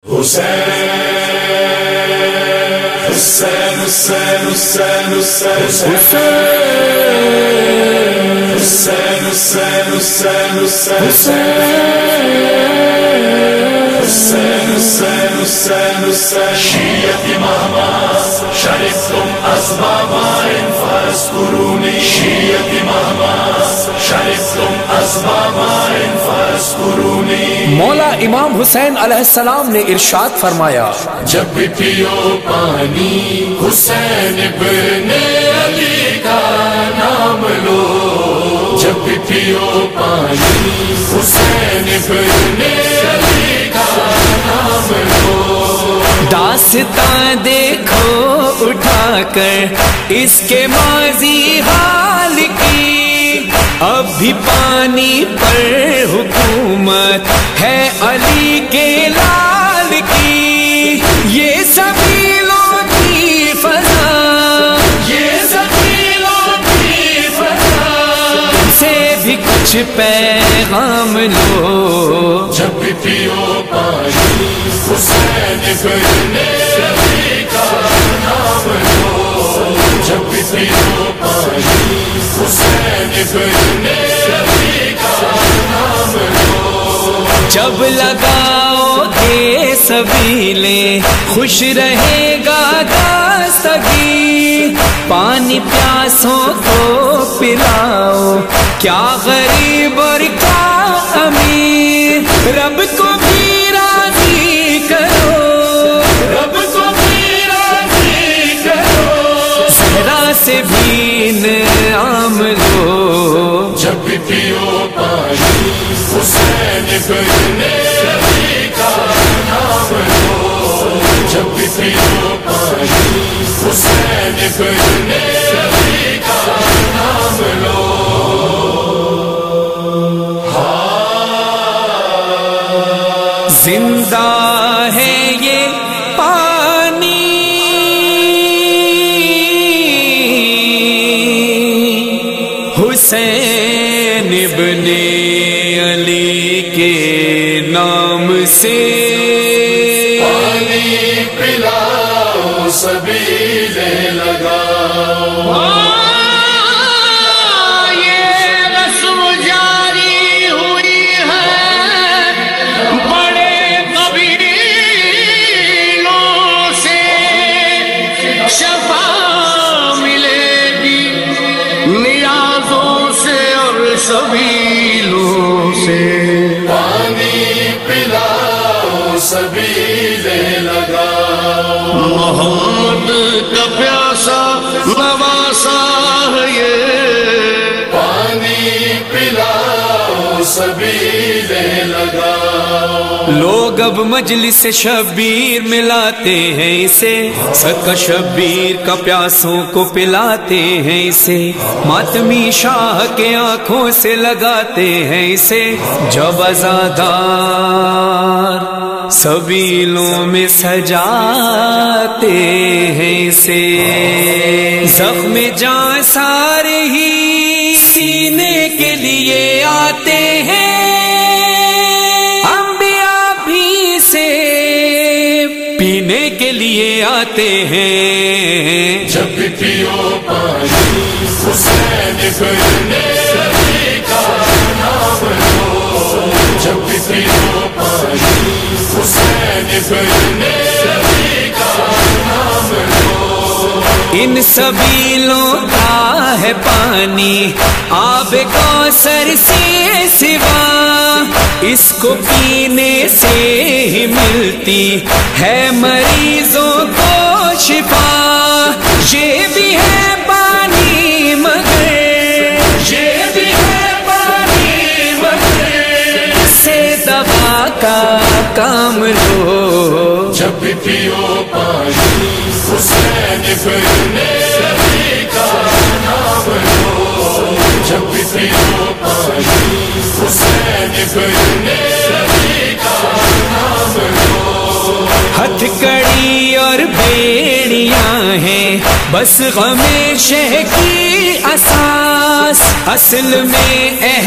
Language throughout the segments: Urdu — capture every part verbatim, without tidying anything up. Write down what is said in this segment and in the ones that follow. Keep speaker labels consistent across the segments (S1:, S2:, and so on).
S1: حسین حسین حسین حسین حسین حسین حسین حسین حسین حسین حسین حسین شیعتی مهما شرفتم اسباب فاذكروني شیعتی مهما شرفتم اسباب فاذكروني.
S2: مولا امام حسین علیہ السلام نے ارشاد فرمایا،
S1: جب بھی پیو پانی حسین ابن علی کا نام لو، جب بھی پیو پانی حسین ابن علی کا نام لو.
S3: داستان دیکھو اٹھا کر اس کے ماضی حال کی، اب بھی پانی پر حکومت ہے علی کے لال کی. یہ سبیلوں کی فضا،
S1: یہ سبیلوں کی فضا
S3: سے بھی کچھ پیغام لو.
S1: جب بھی پیو پانی حسین ابن علی کا نام لو، جب بھی پیو پانی حسین ابن علی کا نام لو.
S3: جب لگاؤ گے سبیلے خوش رہے گا دستگیر، پانی پیاسوں کو پلاؤ کیا غریب اور کیا امیر. رب کو بھی راضی کرو،
S1: رب کو بھی راضی کرو،
S3: زہرا سے بھی انعام لو.
S1: جب بھی پیو پانی حسین ابن علی کا نام لو، جب بھی پیو پانی حسین ابن علی کا نام لو.
S3: زندہ ہے یہ پانی حسین ابن علی کے نام سے.
S1: پانی پلاؤ سبیلے لگاؤ،
S3: سبیلوں سے
S1: پانی پلاؤ سبیلے لگاؤ.
S3: محمد کا پیاسا نواسا ہے یہ،
S1: پانی پلاؤ سبیلے لگاؤ.
S3: لوگ اب مجلس شبیر ملاتے ہیں اسے، صدقہ شبیر کا پیاسوں کو پلاتے ہیں اسے، ماتمی شاہ کے آنکھوں سے لگاتے ہیں اسے. جب عزادار سبیلوں میں سجاتے ہیں اسے، زخم جاں سارے ہی سینے کے لیے آتے ہیں، پینے کے لیے آتے ہیں.
S1: جب بھی پیو پانی حسین ابن علی کا نام لو، جب بھی پیو پانی حسین ابن علی کا نام لو.
S3: ان سبیلوں کا ہے پانی آب کوثر سے سوا، اس کو پینے سے ہی ملتی ہے مریضوں کو شفا. یہ بھی ہے پانی مگر،
S1: یہ بھی ہے پانی مگر،
S3: سے دوا کا کام لو.
S1: جب بھی پیو پانی حسین ابن علی کا نام لو، جب بھی پیو پانی حسین ابن علی کا نام لو.
S3: ہتھ کڑی اور بیڑیاں ہیں بس غم شہ کی اساس، اصل میں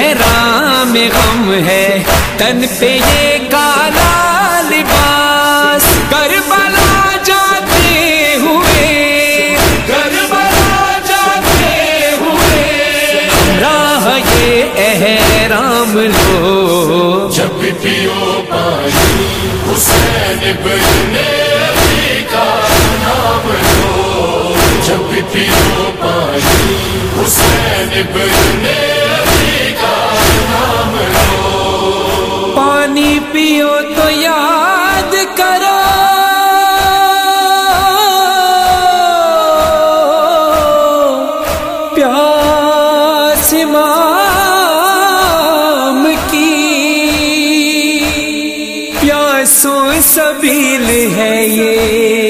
S3: احرام غم ہے تن پہ یہ کالا لباس. کربلا جاتے ہوئے کربلا جاتے ہوئے راہ یہ احرام لو
S1: جب بھی پیو پانی حسین ابن علی کا نام لو جب بھی پیو پانی حسین ابن علی کا نام لو
S3: پانی پیو تو یاد کرو پیاس امام کی پیاسوں سبیل ہے یہ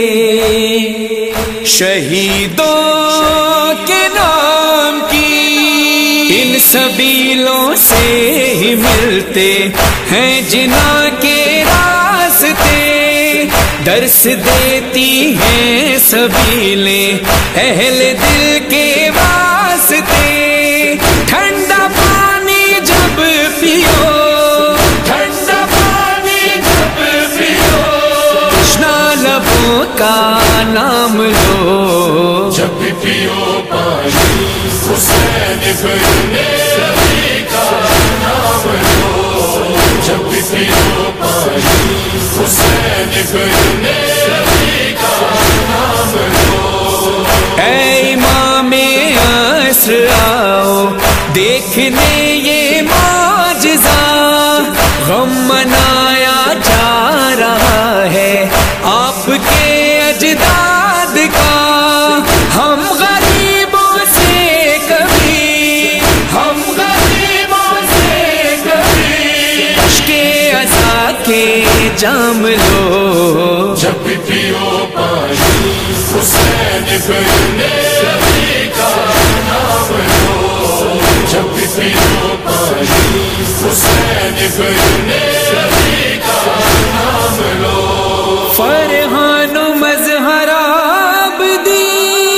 S3: شہیدوں کے نام کی ان سبیلوں سے ہی ملتے ہیں جنا کے راستے درس دیتی ہیں سبیلیں اہل دل کے واسطے ٹھنڈا پانی جب پیو ٹھنڈا پانی جب پیو تشنا لبوں کا نام لو
S1: جب بھی پیو پانی حسین ابن علی کا نام لو جب بھی پیو پانی حسین ابن علی کا نام لو
S3: اے امام عصر آؤ دیکھنے یہ معجزہ غم منایا جا رہا ہے آپ کے اجداد کا ہم غریبوں سے کبھی ہم غریبوں سے کبھی کے عزا کے جام لو
S1: جب بھی پیو پانی حسین ابن علی کا نام لو جب بھی پیو پانی حسین ابن علی کا نام لو
S3: فرحان و مظہر عابدی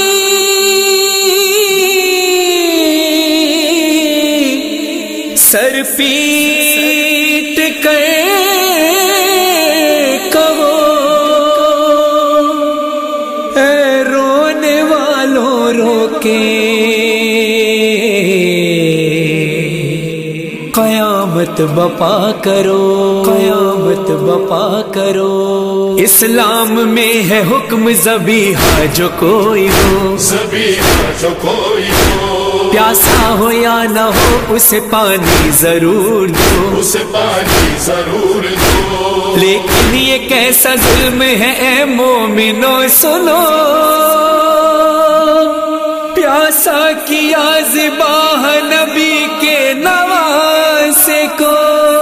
S3: سر پیٹ کر کہو اے رونے والوں روکے قیامت بپا کرو قیامت بپا کرو اسلام میں ہے حکم ذبیحہ جو کوئی ہو
S1: ذبیحہ جو کوئی ہو
S3: پیاسا ہو یا نہ ہو اسے پانی ضرور دو
S1: اسے پانی ضرور دو
S3: لیکن یہ کیسا ظلم ہے اے مومنو سنو پیاسا کیا ذبح نبی کے نواسے کو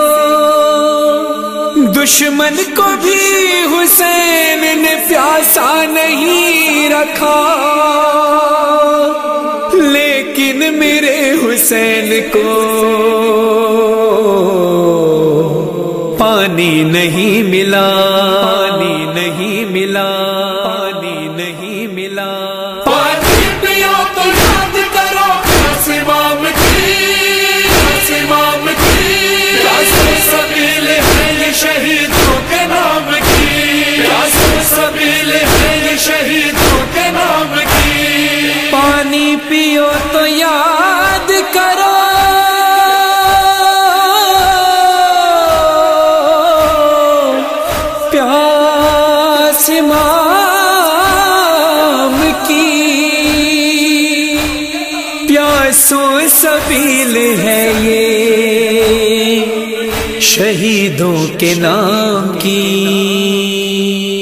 S3: دشمن کو بھی حسین نے پیاسا نہیں رکھا لیکن میرے حسین کو پانی نہیں ملا پانی نہیں ملا پانی نہیں ملا
S1: پانی پیو تو یاد کرو پیاس امام کی پیاس امام کی پیاس سبیل ہے یہ شہیدوں کے نام کی پیاس سبیل ہے یہ شہیدوں کے نام کی
S3: پانی پیو تو یاد کرو پیاس امام کی پیاسوں سبیل ہے یہ شہیدوں کے نام کی